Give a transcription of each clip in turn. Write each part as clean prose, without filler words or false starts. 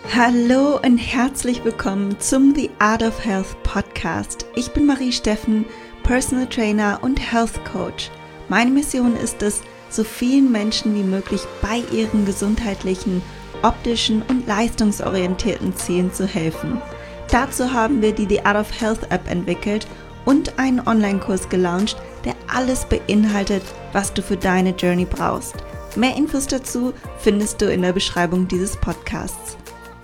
Hallo und herzlich willkommen zum The Art of Health Podcast. Ich bin Marie Steffen, Personal Trainer und Health Coach. Meine Mission ist es, so vielen Menschen wie möglich bei ihren gesundheitlichen, optischen und leistungsorientierten Zielen zu helfen. Dazu haben wir die The Art of Health App entwickelt und einen Online-Kurs gelauncht, der alles beinhaltet, was du für deine Journey brauchst. Mehr Infos dazu findest du in der Beschreibung dieses Podcasts.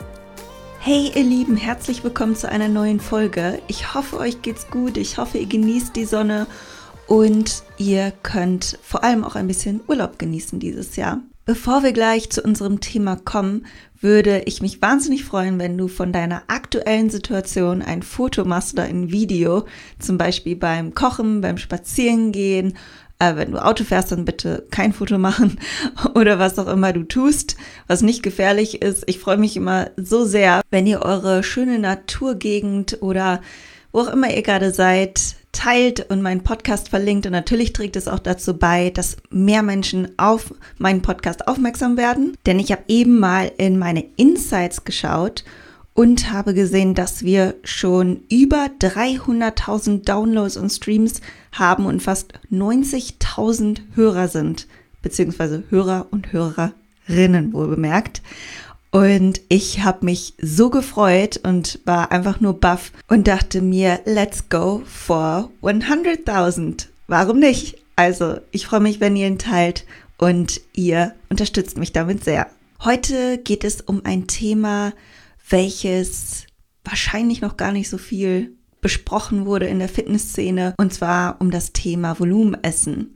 Hey ihr Lieben, herzlich willkommen zu einer neuen Folge. Ich hoffe, euch geht's gut, ich hoffe, ihr genießt die Sonne und ihr könnt vor allem auch ein bisschen Urlaub genießen dieses Jahr. Bevor wir gleich zu unserem Thema kommen, würde ich mich wahnsinnig freuen, wenn du von deiner aktuellen Situation ein Foto machst oder ein Video, zum Beispiel beim Kochen, beim Spazierengehen. Wenn du Auto fährst, dann bitte kein Foto machen oder was auch immer du tust, was nicht gefährlich ist. Ich freue mich immer so sehr, wenn ihr eure schöne Naturgegend oder wo auch immer ihr gerade seid, teilt und meinen Podcast verlinkt. Und natürlich trägt es auch dazu bei, dass mehr Menschen auf meinen Podcast aufmerksam werden. Denn ich habe eben mal in meine Insights geschaut und habe gesehen, dass wir schon über 300.000 Downloads und Streams haben und fast 90.000 Hörer sind, beziehungsweise Hörer und Hörerinnen wohlbemerkt. Und ich habe mich so gefreut und war einfach nur baff und dachte mir, let's go for 100.000. Warum nicht? Also ich freue mich, wenn ihr ihn teilt und ihr unterstützt mich damit sehr. Heute geht es um ein Thema, welches wahrscheinlich noch gar nicht so viel besprochen wurde in der Fitnessszene, und zwar um das Thema Volumenessen.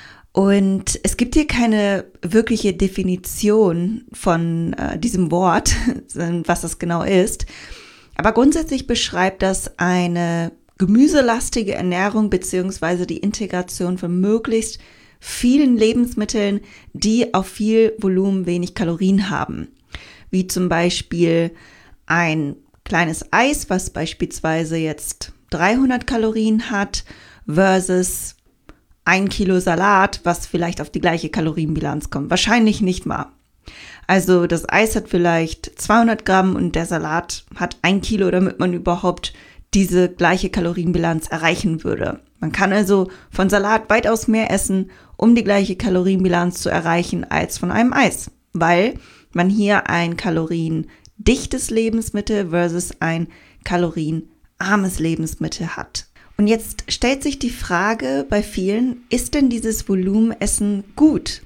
Und es gibt hier keine wirkliche Definition von diesem Wort, was das genau ist. Aber grundsätzlich beschreibt das eine gemüselastige Ernährung beziehungsweise die Integration von möglichst vielen Lebensmitteln, die auf viel Volumen wenig Kalorien haben. Wie zum Beispiel ein kleines Eis, was beispielsweise jetzt 300 Kalorien hat, versus 1 Kilo Salat, was vielleicht auf die gleiche Kalorienbilanz kommt. Wahrscheinlich nicht mal. Also das Eis hat vielleicht 200 Gramm und der Salat hat 1 Kilo, damit man überhaupt diese gleiche Kalorienbilanz erreichen würde. Man kann also von Salat weitaus mehr essen, um die gleiche Kalorienbilanz zu erreichen als von einem Eis, weil man hier ein kaloriendichtes Lebensmittel versus ein kalorienarmes Lebensmittel hat. Und jetzt stellt sich die Frage bei vielen, ist denn dieses Volumenessen gut?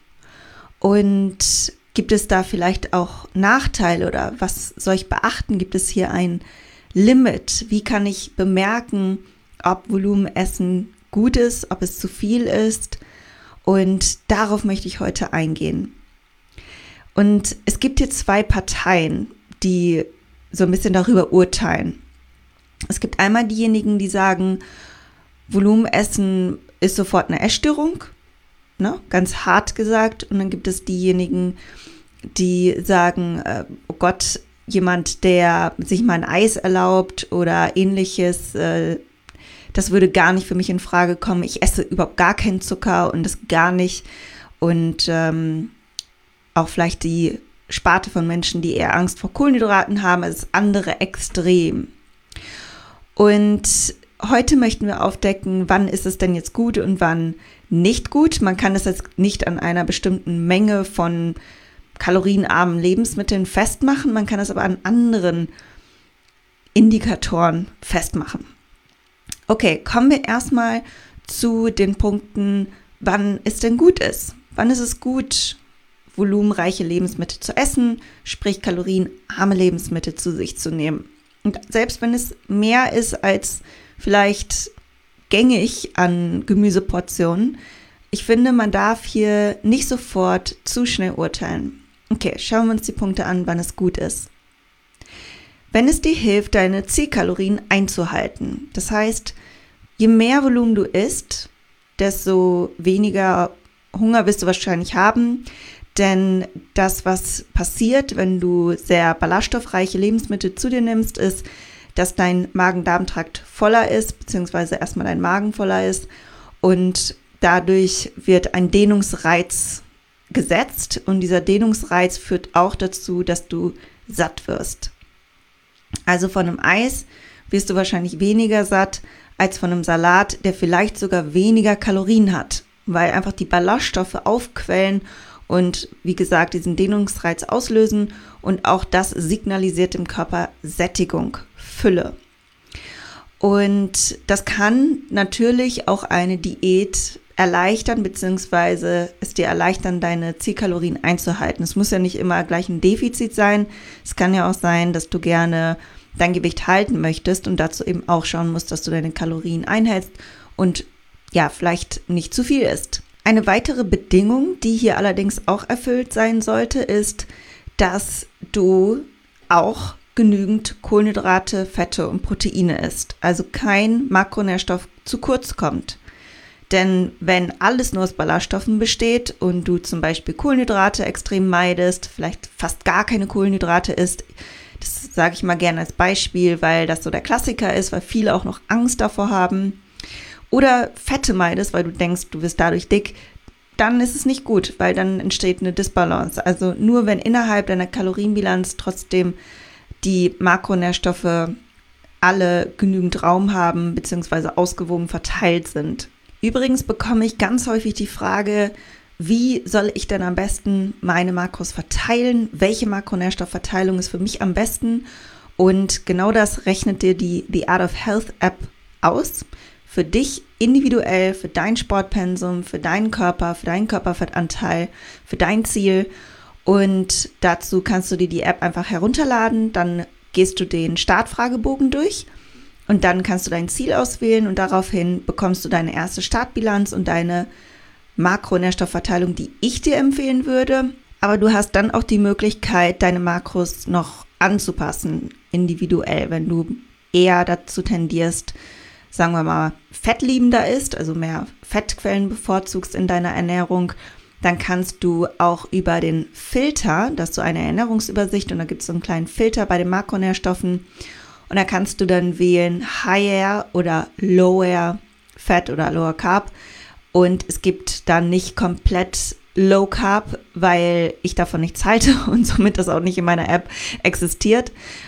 Und gibt es da vielleicht auch Nachteile oder was soll ich beachten? Gibt es hier ein Limit? Wie kann ich bemerken, ob Volumenessen gut ist, ob es zu viel ist? Und darauf möchte ich heute eingehen. Und es gibt hier zwei Parteien, die so ein bisschen darüber urteilen. Es gibt einmal diejenigen, die sagen, Volumenessen ist sofort eine Essstörung, ne? Ganz hart gesagt. Und dann gibt es diejenigen, die sagen, oh Gott, jemand, der sich mal ein Eis erlaubt oder ähnliches, das würde gar nicht für mich in Frage kommen. Ich esse überhaupt gar keinen Zucker und das gar nicht. Und auch vielleicht die Sparte von Menschen, die eher Angst vor Kohlenhydraten haben, also das andere Extrem. Und heute möchten wir aufdecken, wann ist es denn jetzt gut und wann nicht gut. Man kann es jetzt nicht an einer bestimmten Menge von kalorienarmen Lebensmitteln festmachen, man kann es aber an anderen Indikatoren festmachen. Okay, kommen wir erstmal zu den Punkten, wann es denn gut ist. Wann ist es gut, volumenreiche Lebensmittel zu essen, sprich kalorienarme Lebensmittel zu sich zu nehmen. Und selbst wenn es mehr ist als vielleicht gängig an Gemüseportionen, ich finde, man darf hier nicht sofort zu schnell urteilen. Okay, schauen wir uns die Punkte an, wann es gut ist. Wenn es dir hilft, deine Zielkalorien einzuhalten, das heißt, je mehr Volumen du isst, desto weniger Hunger wirst du wahrscheinlich haben. Denn das, was passiert, wenn du sehr ballaststoffreiche Lebensmittel zu dir nimmst, ist, dass dein Magen-Darm-Trakt voller ist, beziehungsweise erstmal dein Magen voller ist. Und dadurch wird ein Dehnungsreiz gesetzt. Und dieser Dehnungsreiz führt auch dazu, dass du satt wirst. Also von einem Eis wirst du wahrscheinlich weniger satt als von einem Salat, der vielleicht sogar weniger Kalorien hat, weil einfach die Ballaststoffe aufquellen und wie gesagt diesen Dehnungsreiz auslösen und auch das signalisiert dem Körper Sättigung, Fülle. Und das kann natürlich auch eine Diät erleichtern, beziehungsweise es dir erleichtern, deine Zielkalorien einzuhalten. Es muss ja nicht immer gleich ein Defizit sein. Es kann ja auch sein, dass du gerne dein Gewicht halten möchtest und dazu eben auch schauen musst, dass du deine Kalorien einhältst und ja, vielleicht nicht zu viel isst. Eine weitere Bedingung, die hier allerdings auch erfüllt sein sollte, ist, dass du auch genügend Kohlenhydrate, Fette und Proteine isst. Also kein Makronährstoff zu kurz kommt. Denn wenn alles nur aus Ballaststoffen besteht und du zum Beispiel Kohlenhydrate extrem meidest, vielleicht fast gar keine Kohlenhydrate isst, das sage ich mal gerne als Beispiel, weil das so der Klassiker ist, weil viele auch noch Angst davor haben, oder Fette meidest, weil du denkst, du wirst dadurch dick, dann ist es nicht gut, weil dann entsteht eine Disbalance. Also nur wenn innerhalb deiner Kalorienbilanz trotzdem die Makronährstoffe alle genügend Raum haben bzw. ausgewogen verteilt sind. Übrigens bekomme ich ganz häufig die Frage, wie soll ich denn am besten meine Makros verteilen? Welche Makronährstoffverteilung ist für mich am besten? Und genau das rechnet dir die The Art of Health App aus. Für dich individuell, für dein Sportpensum, für deinen Körper, für deinen Körperfettanteil, für dein Ziel. Und dazu kannst du dir die App einfach herunterladen, dann gehst du den Startfragebogen durch und dann kannst du dein Ziel auswählen und daraufhin bekommst du deine erste Startbilanz und deine Makronährstoffverteilung, die ich dir empfehlen würde. Aber du hast dann auch die Möglichkeit, deine Makros noch anzupassen, individuell, wenn du eher dazu tendierst, sagen wir mal, fettliebender isst, also mehr Fettquellen bevorzugst in deiner Ernährung, dann kannst du auch über den Filter, das ist so eine Ernährungsübersicht und da gibt es so einen kleinen Filter bei den Makronährstoffen und da kannst du dann wählen Higher oder Lower Fat oder Lower Carb und es gibt dann nicht komplett Low Carb, weil ich davon nichts halte und somit das auch nicht in meiner App existiert,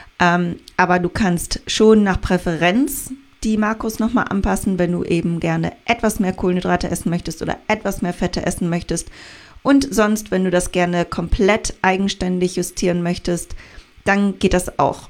aber du kannst schon nach Präferenz die Makros nochmal anpassen, wenn du eben gerne etwas mehr Kohlenhydrate essen möchtest oder etwas mehr Fette essen möchtest. Und sonst, wenn du das gerne komplett eigenständig justieren möchtest, dann geht das auch.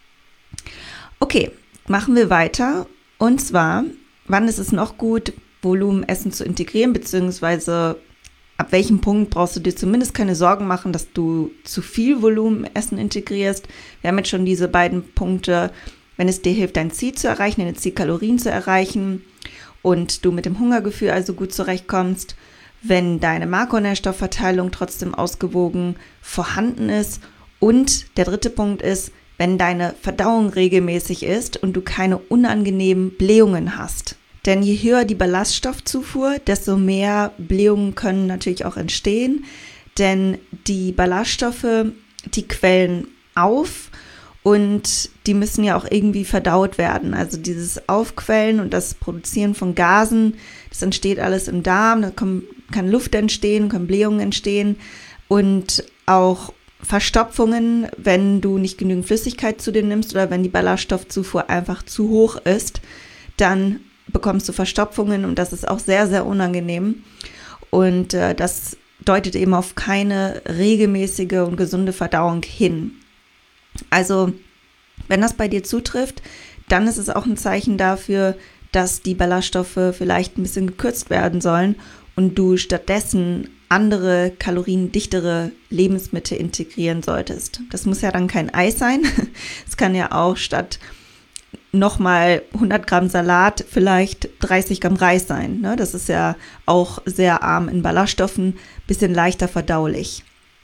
Okay, machen wir weiter. Und zwar, wann ist es noch gut, Volumenessen zu integrieren, beziehungsweise ab welchem Punkt brauchst du dir zumindest keine Sorgen machen, dass du zu viel Volumenessen integrierst. Wir haben jetzt schon diese beiden Punkte, wenn es dir hilft, dein Ziel zu erreichen, deine Zielkalorien zu erreichen und du mit dem Hungergefühl also gut zurechtkommst, wenn deine Makronährstoffverteilung trotzdem ausgewogen vorhanden ist und der dritte Punkt ist, wenn deine Verdauung regelmäßig ist und du keine unangenehmen Blähungen hast. Denn je höher die Ballaststoffzufuhr, desto mehr Blähungen können natürlich auch entstehen, denn die Ballaststoffe, die quellen auf und die müssen ja auch irgendwie verdaut werden. Also dieses Aufquellen und das Produzieren von Gasen, das entsteht alles im Darm, da kann Luft entstehen, können Blähungen entstehen und auch Verstopfungen, wenn du nicht genügend Flüssigkeit zu dir nimmst oder wenn die Ballaststoffzufuhr einfach zu hoch ist, dann bekommst du Verstopfungen und das ist auch sehr, sehr unangenehm. Und das deutet eben auf keine regelmäßige und gesunde Verdauung hin. Also, wenn das bei dir zutrifft, dann ist es auch ein Zeichen dafür, dass die Ballaststoffe vielleicht ein bisschen gekürzt werden sollen und du stattdessen andere kaloriendichtere Lebensmittel integrieren solltest. Das muss ja dann kein Eis sein. Es kann ja auch statt nochmal 100 Gramm Salat vielleicht 30 Gramm Reis sein. Ne? Das ist ja auch sehr arm in Ballaststoffen, bisschen leichter verdaulich.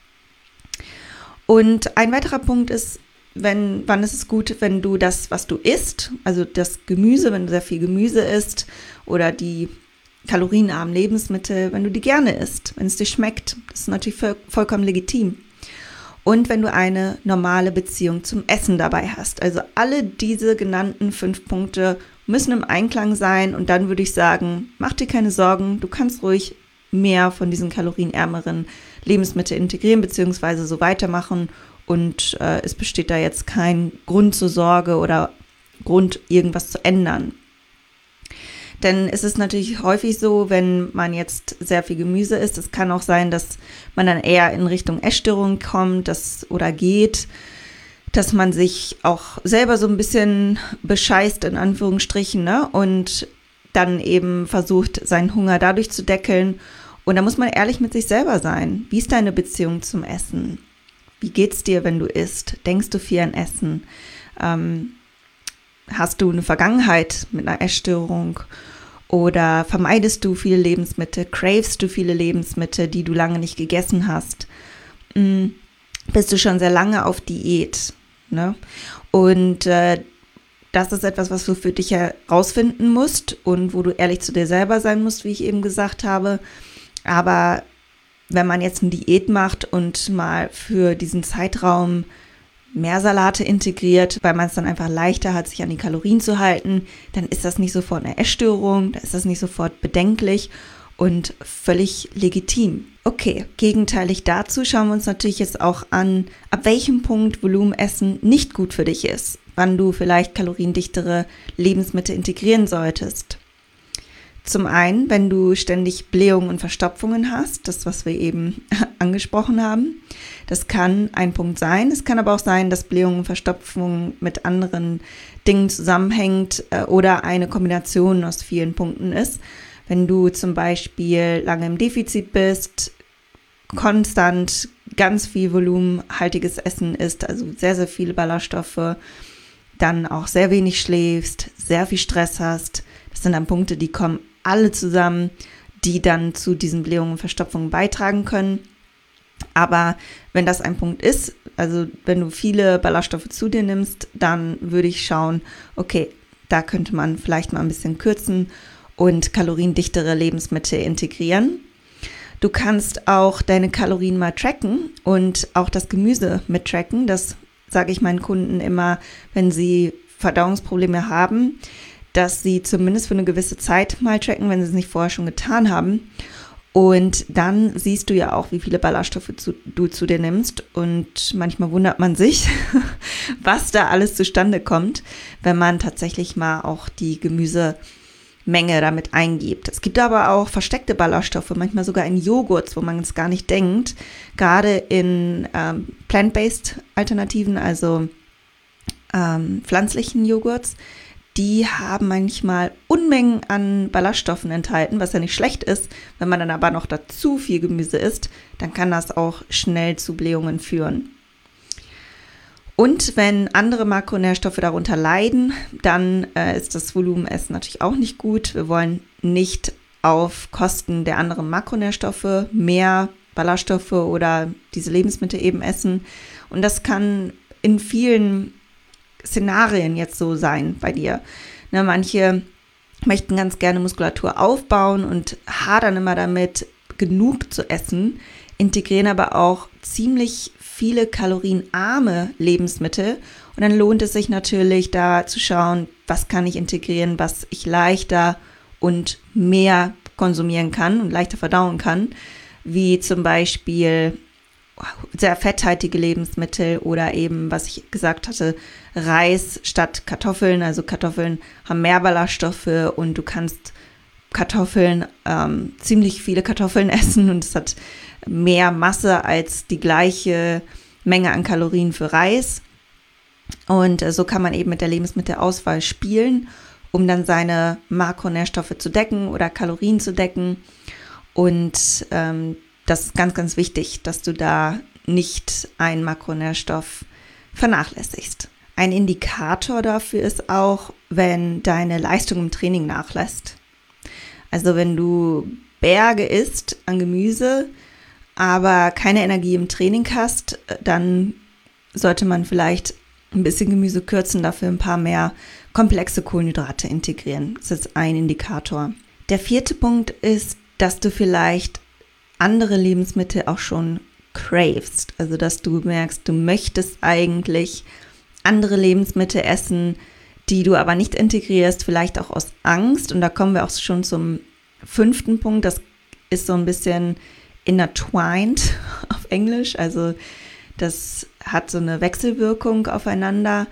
Und ein weiterer Punkt ist, wann ist es gut, wenn du das, was du isst, also das Gemüse, wenn du sehr viel Gemüse isst oder die kalorienarmen Lebensmittel, wenn du die gerne isst, wenn es dir schmeckt, das ist natürlich vollkommen legitim. Und wenn du eine normale Beziehung zum Essen dabei hast. Also alle diese genannten 5 Punkte müssen im Einklang sein und dann würde ich sagen, mach dir keine Sorgen, du kannst ruhig mehr von diesen kalorienärmeren Lebensmitteln integrieren bzw. so weitermachen und es besteht da jetzt kein Grund zur Sorge oder Grund, irgendwas zu ändern. Denn es ist natürlich häufig so, wenn man jetzt sehr viel Gemüse isst, es kann auch sein, dass man dann eher in Richtung Essstörung kommt oder geht, dass man sich auch selber so ein bisschen bescheißt, in Anführungsstrichen, ne? Und dann eben versucht, seinen Hunger dadurch zu deckeln. Und da muss man ehrlich mit sich selber sein. Wie ist deine Beziehung zum Essen? Wie geht's dir, wenn du isst? Denkst du viel an Essen? Hast du eine Vergangenheit mit einer Essstörung? Oder vermeidest du viele Lebensmittel? Cravest du viele Lebensmittel, die du lange nicht gegessen hast? Bist du schon sehr lange auf Diät? Ne? Und das ist etwas, was du für dich herausfinden musst und wo du ehrlich zu dir selber sein musst, wie ich eben gesagt habe. Aber wenn man jetzt eine Diät macht und mal für diesen Zeitraum mehr Salate integriert, weil man es dann einfach leichter hat, sich an die Kalorien zu halten, dann ist das nicht sofort eine Essstörung, dann ist das nicht sofort bedenklich und völlig legitim. Okay, gegenteilig dazu schauen wir uns natürlich jetzt auch an, ab welchem Punkt Volumenessen nicht gut für dich ist, wann du vielleicht kaloriendichtere Lebensmittel integrieren solltest. Zum einen, wenn du ständig Blähungen und Verstopfungen hast, das, was wir eben angesprochen haben. Das kann ein Punkt sein. Es kann aber auch sein, dass Blähungen und Verstopfungen mit anderen Dingen zusammenhängt oder eine Kombination aus vielen Punkten ist. Wenn du zum Beispiel lange im Defizit bist, konstant ganz viel volumenhaltiges Essen isst, also sehr, sehr viele Ballaststoffe, dann auch sehr wenig schläfst, sehr viel Stress hast. Das sind dann Punkte, die kommen alle zusammen, die dann zu diesen Blähungen und Verstopfungen beitragen können. Aber wenn das ein Punkt ist, also wenn du viele Ballaststoffe zu dir nimmst, dann würde ich schauen, okay, da könnte man vielleicht mal ein bisschen kürzen und kaloriendichtere Lebensmittel integrieren. Du kannst auch deine Kalorien mal tracken und auch das Gemüse mit tracken. Das sage ich meinen Kunden immer, wenn sie Verdauungsprobleme haben, dass sie zumindest für eine gewisse Zeit mal tracken, wenn sie es nicht vorher schon getan haben. Und dann siehst du ja auch, wie viele Ballaststoffe du zu dir nimmst. Und manchmal wundert man sich, was da alles zustande kommt, wenn man tatsächlich mal auch die Gemüsemenge damit eingibt. Es gibt aber auch versteckte Ballaststoffe, manchmal sogar in Joghurts, wo man es gar nicht denkt. Gerade in plant-based Alternativen, also pflanzlichen Joghurts, die haben manchmal Unmengen an Ballaststoffen enthalten, was ja nicht schlecht ist. Wenn man dann aber noch dazu viel Gemüse isst, dann kann das auch schnell zu Blähungen führen. Und wenn andere Makronährstoffe darunter leiden, dann ist das Volumenessen natürlich auch nicht gut. Wir wollen nicht auf Kosten der anderen Makronährstoffe mehr Ballaststoffe oder diese Lebensmittel eben essen. Und das kann in vielen Szenarien jetzt so sein bei dir. Ne, manche möchten ganz gerne Muskulatur aufbauen und hadern immer damit, genug zu essen, integrieren aber auch ziemlich viele kalorienarme Lebensmittel. Und dann lohnt es sich natürlich, da zu schauen, was kann ich integrieren, was ich leichter und mehr konsumieren kann und leichter verdauen kann, wie zum Beispiel sehr fetthaltige Lebensmittel oder eben, was ich gesagt hatte, Reis statt Kartoffeln. Also Kartoffeln haben mehr Ballaststoffe und du kannst ziemlich viele Kartoffeln essen und es hat mehr Masse als die gleiche Menge an Kalorien für Reis. Und so kann man eben mit der Lebensmittelauswahl spielen, um dann seine Makronährstoffe zu decken oder Kalorien zu decken. Und das ist ganz, ganz wichtig, dass du da nicht einen Makronährstoff vernachlässigst. Ein Indikator dafür ist auch, wenn deine Leistung im Training nachlässt. Also wenn du Berge isst an Gemüse, aber keine Energie im Training hast, dann sollte man vielleicht ein bisschen Gemüse kürzen, dafür ein paar mehr komplexe Kohlenhydrate integrieren. Das ist ein Indikator. Der 4. Punkt ist, dass du vielleicht andere Lebensmittel auch schon cravest. Also dass du merkst, du möchtest eigentlich andere Lebensmittel essen, die du aber nicht integrierst, vielleicht auch aus Angst. Und da kommen wir auch schon zum 5. Punkt. Das ist so ein bisschen intertwined auf Englisch. Also Das hat so eine Wechselwirkung aufeinander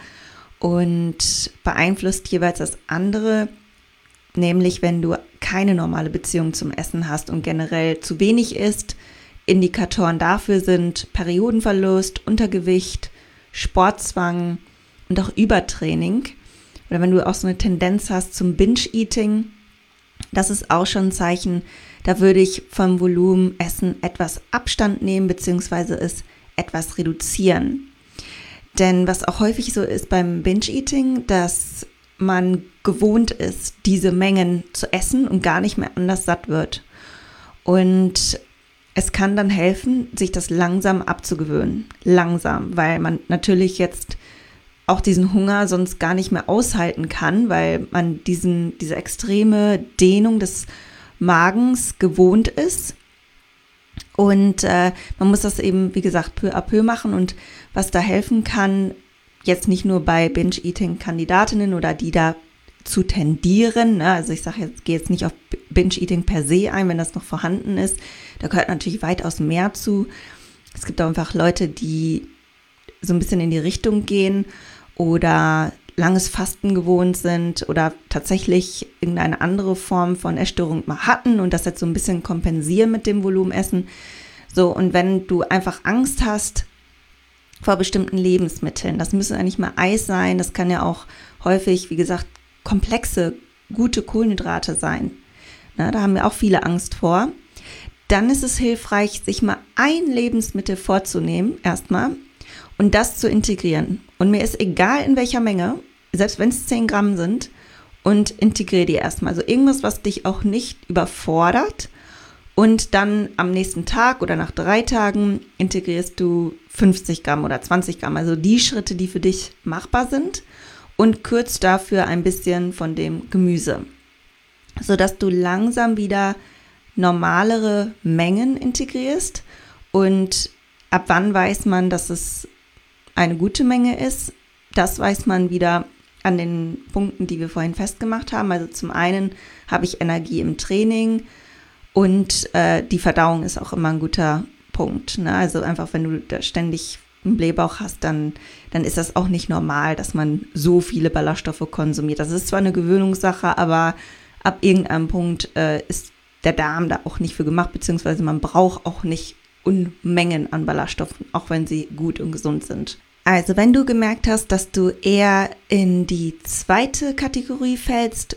und beeinflusst jeweils das andere. Nämlich, wenn du keine normale Beziehung zum Essen hast und generell zu wenig isst. Indikatoren dafür sind Periodenverlust, Untergewicht, Sportzwang und auch Übertraining. Oder wenn du auch so eine Tendenz hast zum Binge-Eating, das ist auch schon ein Zeichen, da würde ich vom Volumenessen etwas Abstand nehmen bzw. es etwas reduzieren. Denn was auch häufig so ist beim Binge-Eating, dass man gewohnt ist, diese Mengen zu essen und gar nicht mehr anders satt wird. Und es kann dann helfen, sich das langsam abzugewöhnen. Langsam, weil man natürlich jetzt auch diesen Hunger sonst gar nicht mehr aushalten kann, weil man diese extreme Dehnung des Magens gewohnt ist. Und man muss das eben, wie gesagt, peu à peu machen. Und was da helfen kann, jetzt nicht nur bei Binge-Eating-Kandidatinnen oder die da zu tendieren, ne? Also ich gehe jetzt nicht auf Binge-Eating per se ein, wenn das noch vorhanden ist. Da gehört natürlich weitaus mehr zu. Es gibt auch einfach Leute, die so ein bisschen in die Richtung gehen oder langes Fasten gewohnt sind oder tatsächlich irgendeine andere Form von Essstörung mal hatten und das jetzt so ein bisschen kompensieren mit dem Volumenessen. So, und wenn du einfach Angst hast vor bestimmten Lebensmitteln, das müssen ja nicht mal Eis sein, das kann ja auch häufig, wie gesagt, komplexe, gute Kohlenhydrate sein. Na, da haben wir auch viele Angst vor. Dann ist es hilfreich, sich mal ein Lebensmittel vorzunehmen, erstmal, und das zu integrieren. Und mir ist egal, in welcher Menge, selbst wenn es 10 Gramm sind, und integriere die erstmal. Also irgendwas, was dich auch nicht überfordert. Und dann am nächsten Tag oder nach 3 Tagen integrierst du 50 Gramm oder 20 Gramm. Also die Schritte, die für dich machbar sind. Und kürzt dafür ein bisschen von dem Gemüse. Sodass du langsam wieder normalere Mengen integrierst. Und ab wann weiß man, dass es eine gute Menge ist? Das weiß man wieder an den Punkten, die wir vorhin festgemacht haben. Also zum einen habe ich Energie im Training und die Verdauung ist auch immer ein guter Punkt. Ne? Also einfach, wenn du da ständig einen Blähbauch hast, dann ist das auch nicht normal, dass man so viele Ballaststoffe konsumiert. Das ist zwar eine Gewöhnungssache, aber ab irgendeinem Punkt ist der Darm da auch nicht für gemacht, beziehungsweise man braucht auch nicht Unmengen an Ballaststoffen, auch wenn sie gut und gesund sind. Also wenn du gemerkt hast, dass du eher in die zweite Kategorie fällst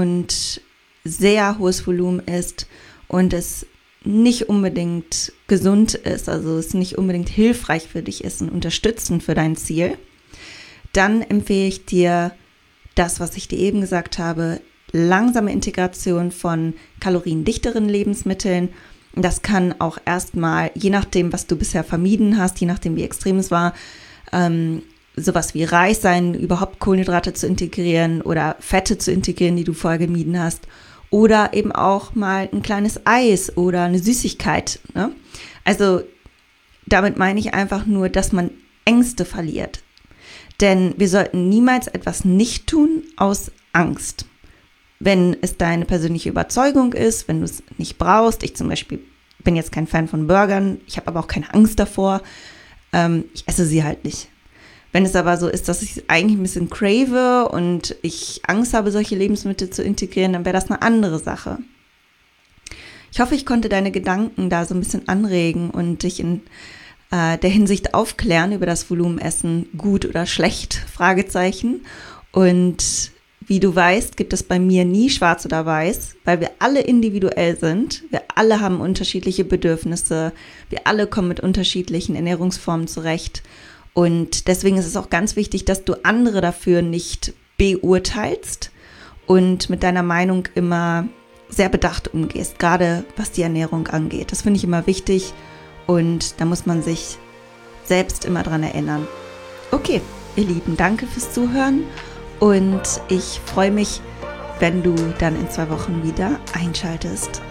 und sehr hohes Volumen isst und es nicht unbedingt gesund ist, also es nicht unbedingt hilfreich für dich ist und unterstützend für dein Ziel, dann empfehle ich dir das, was ich dir eben gesagt habe, langsame Integration von kaloriendichteren Lebensmitteln. Das kann auch erstmal, je nachdem, was du bisher vermieden hast, je nachdem, wie extrem es war, sowas wie Reis sein, überhaupt Kohlenhydrate zu integrieren oder Fette zu integrieren, die du vorher gemieden hast. Oder eben auch mal ein kleines Eis oder eine Süßigkeit. Ne? Also damit meine ich einfach nur, dass man Ängste verliert. Denn wir sollten niemals etwas nicht tun aus Angst. Wenn es deine persönliche Überzeugung ist, wenn du es nicht brauchst, ich zum Beispiel bin jetzt kein Fan von Burgern, ich habe aber auch keine Angst davor, ich esse sie halt nicht. Wenn es aber so ist, dass ich es eigentlich ein bisschen crave und ich Angst habe, solche Lebensmittel zu integrieren, dann wäre das eine andere Sache. Ich hoffe, ich konnte deine Gedanken da so ein bisschen anregen und dich in der Hinsicht aufklären über das Volumenessen, gut oder schlecht, Fragezeichen. Und wie du weißt, gibt es bei mir nie schwarz oder weiß, weil wir alle individuell sind. Wir alle haben unterschiedliche Bedürfnisse. Wir alle kommen mit unterschiedlichen Ernährungsformen zurecht. Und deswegen ist es auch ganz wichtig, dass du andere dafür nicht beurteilst und mit deiner Meinung immer sehr bedacht umgehst, gerade was die Ernährung angeht. Das finde ich immer wichtig und da muss man sich selbst immer dran erinnern. Okay, ihr Lieben, danke fürs Zuhören und ich freue mich, wenn du dann in 2 Wochen wieder einschaltest.